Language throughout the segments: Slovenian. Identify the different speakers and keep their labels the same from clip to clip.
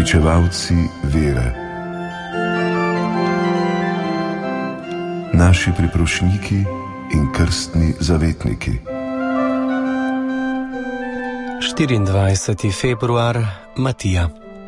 Speaker 1: pričevalci vere, naši priprošniki in krstni zavetniki.
Speaker 2: 24. februar, Matija.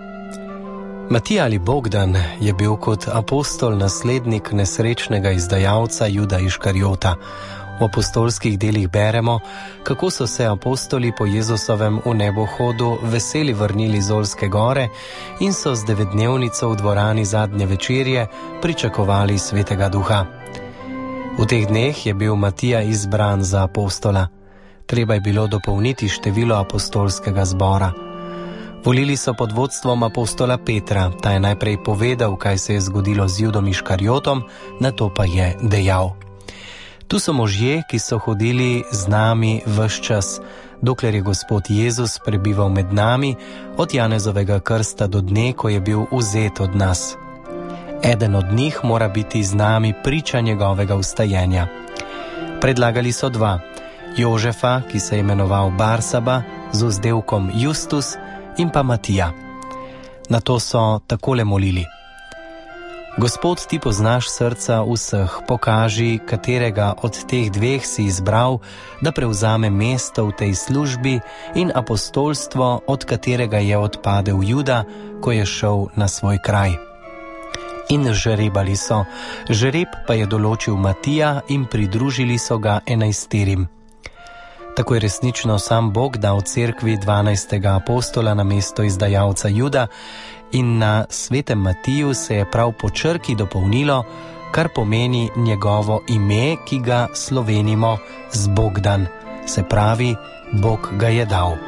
Speaker 2: Matija ali Bogdan je bil kot apostol naslednik nesrečnega izdajalca Juda Iškariota. V apostolskih delih beremo, kako so se apostoli po Jezusovem v nebohodu veseli vrnili z Olske gore in so z 9-dnevnico v dvorani zadnje večerje pričakovali Svetega Duha. V teh dneh je bil Matija izbran za apostola. Treba je bilo dopolniti število apostolskega zbora. Volili so pod vodstvom apostola Petra. Ta je najprej povedal, kaj se je zgodilo z Judom Iškariotom, nato pa je dejal: Tu so možje, ki so hodili z nami ves čas, dokler je Gospod Jezus prebival med nami, od Janezovega krsta do dne, ko je bil vzet od nas. Eden od njih mora biti z nami priča njegovega vstajenja. Predlagali so 2, Jožefa, ki se je imenoval Barsaba, z vzdevkom Justus, in pa Matija. Nato so takole molili: Gospod, ti poznaš srca vseh, pokaži, katerega od teh 2 si izbral, da prevzame mesto v tej službi in apostolstvo, od katerega je odpadel Juda, ko je šel na svoj kraj. In žrebali so. Žreb pa je določil Matija in pridružili so ga 11. Tako je resnično sam Bog dal cerkvi 12. apostola na mesto izdajalca Juda in na svetem Matiju se je prav po črki dopolnilo, kar pomeni njegovo ime, ki ga slovenimo z Bogdan, se pravi, Bog ga je dal.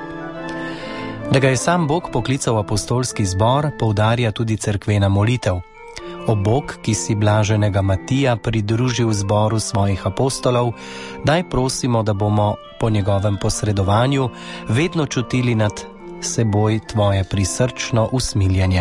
Speaker 2: Da ga je sam Bog poklical v apostolski zbor, poudarja tudi cerkvena molitev. O Bog, ki si blaženega Matija pridružil zboru svojih apostolov, daj prosimo, da bomo po njegovem posredovanju vedno čutili nad seboj tvoje prisrčno usmiljenje.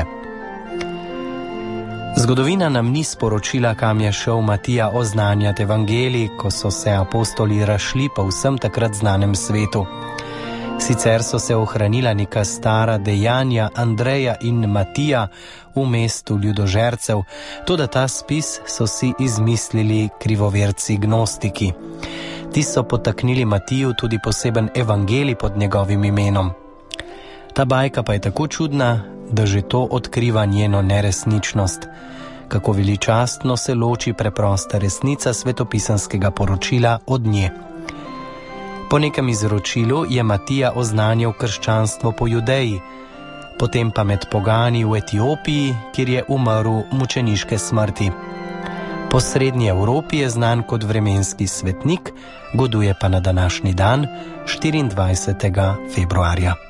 Speaker 2: Zgodovina nam ni sporočila, kam je šel Matija oznanjati evangelij, ko so se apostoli razšli po vsem takrat znanem svetu. Sicer so se ohranila neka stara dejanja Andreja in Matija v mestu ljudožercev, toda ta spis so si izmislili krivoverci gnostiki. Ti so potaknili Matiju tudi poseben evangelij pod njegovim imenom. Ta bajka pa je tako čudna, da že to odkriva njeno neresničnost. Kako veličastno se loči preprosta resnica svetopisanskega poročila od nje. Po nekem izročilu je Matija oznanjal krščanstvo po Judeji, potem pa med pogani v Etiopiji, kjer je umrl mučeniške smrti. Po srednji Evropi je znan kot vremenski svetnik, goduje pa na današnji dan, 24. februarja.